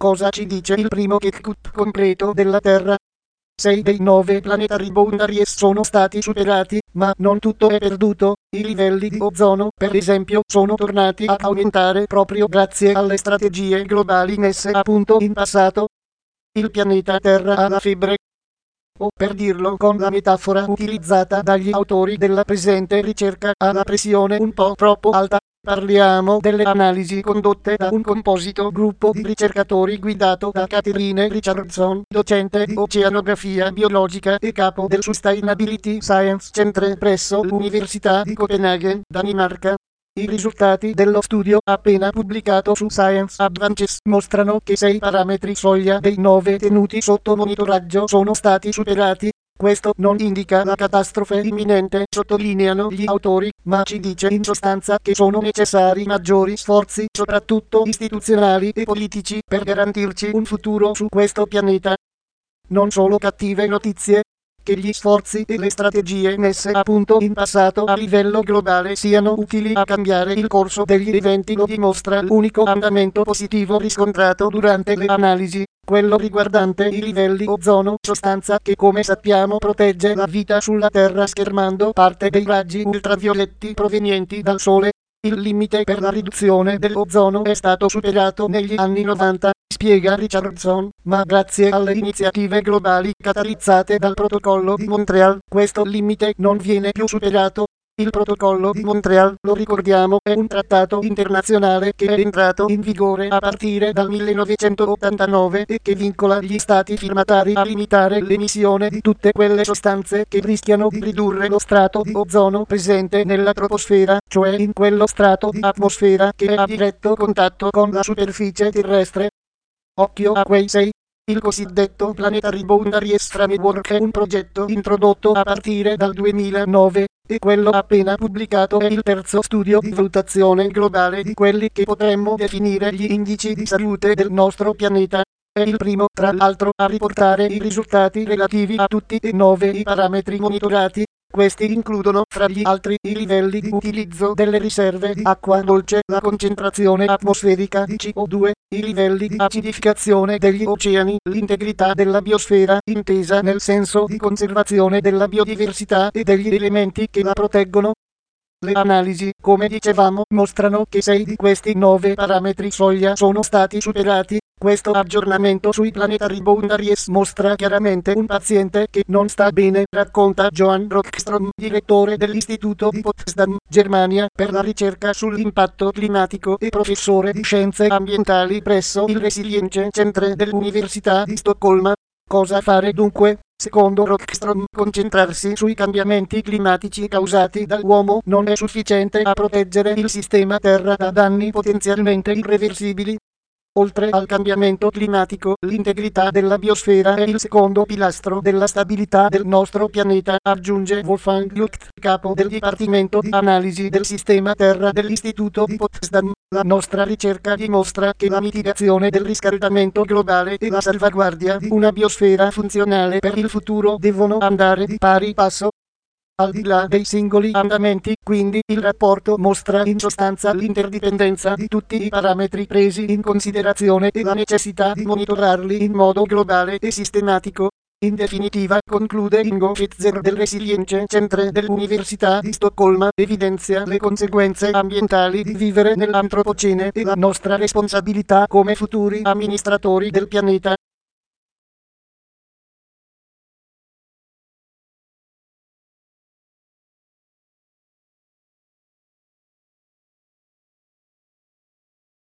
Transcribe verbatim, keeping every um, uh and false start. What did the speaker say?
Cosa ci dice il primo check-up concreto della Terra? Sei dei nove planetary boundaries sono stati superati, ma non tutto è perduto. I livelli di ozono, per esempio, sono tornati ad aumentare proprio grazie alle strategie globali messe a punto in passato. Il pianeta Terra ha la febbre. O, per dirlo con la metafora utilizzata dagli autori della presente ricerca, ha la pressione un po' troppo alta. Parliamo delle analisi condotte da un composito gruppo di ricercatori guidato da Catherine Richardson, docente di oceanografia biologica e capo del Sustainability Science Centre presso l'Università di Copenaghen, Danimarca. I risultati dello studio appena pubblicato su Science Advances mostrano che sei parametri soglia dei nove tenuti sotto monitoraggio sono stati superati. Questo non indica la catastrofe imminente, sottolineano gli autori, ma ci dice in sostanza che sono necessari maggiori sforzi, soprattutto istituzionali e politici, per garantirci un futuro su questo pianeta. Non solo cattive notizie. Che gli sforzi e le strategie messe a punto in passato a livello globale siano utili a cambiare il corso degli eventi lo dimostra l'unico andamento positivo riscontrato durante le analisi, quello riguardante i livelli ozono, sostanza che come sappiamo protegge la vita sulla Terra schermando parte dei raggi ultravioletti provenienti dal Sole. Il limite per la riduzione dell'ozono è stato superato negli anni novanta, spiega Richardson, ma grazie alle iniziative globali catalizzate dal Protocollo di Montreal, questo limite non viene più superato. Il Protocollo di Montreal, lo ricordiamo, è un trattato internazionale che è entrato in vigore a partire dal millenovecentottantanove e che vincola gli stati firmatari a limitare l'emissione di tutte quelle sostanze che rischiano di ridurre lo strato di ozono presente nella troposfera, cioè in quello strato di atmosfera che è a diretto contatto con la superficie terrestre. Occhio a quei sei. Il cosiddetto Planetary Boundaries Framework è un progetto introdotto a partire dal duemilanove, e quello appena pubblicato è il terzo studio di valutazione globale di quelli che potremmo definire gli indici di salute del nostro pianeta. È il primo, tra l'altro, a riportare i risultati relativi a tutti e nove i parametri monitorati. Questi includono, fra gli altri, i livelli di utilizzo delle riserve di acqua dolce, la concentrazione atmosferica di C O due, i livelli di acidificazione degli oceani, l'integrità della biosfera, intesa nel senso di conservazione della biodiversità e degli elementi che la proteggono. Le analisi, come dicevamo, mostrano che sei di questi nove parametri soglia sono stati superati. Questo aggiornamento sui planetary boundaries mostra chiaramente un paziente che non sta bene, racconta Johan Rockström, direttore dell'Istituto di Potsdam, Germania, per la ricerca sull'impatto climatico e professore di scienze ambientali presso il Resilience Centre dell'Università di Stoccolma. Cosa fare dunque? Secondo Rockström, concentrarsi sui cambiamenti climatici causati dall'uomo non è sufficiente a proteggere il sistema Terra da danni potenzialmente irreversibili. Oltre al cambiamento climatico, l'integrità della biosfera è il secondo pilastro della stabilità del nostro pianeta, aggiunge Wolfgang Lucht, capo del Dipartimento di Analisi del Sistema Terra dell'Istituto di Potsdam. La nostra ricerca dimostra che la mitigazione del riscaldamento globale e la salvaguardia di una biosfera funzionale per il futuro devono andare di pari passo. Al di là dei singoli andamenti, quindi, il rapporto mostra in sostanza l'interdipendenza di tutti i parametri presi in considerazione e la necessità di monitorarli in modo globale e sistematico. In definitiva, conclude Ingo Pfizer del Resilience Centre dell'Università di Stoccolma, evidenzia le conseguenze ambientali di vivere nell'antropocene e la nostra responsabilità come futuri amministratori del pianeta.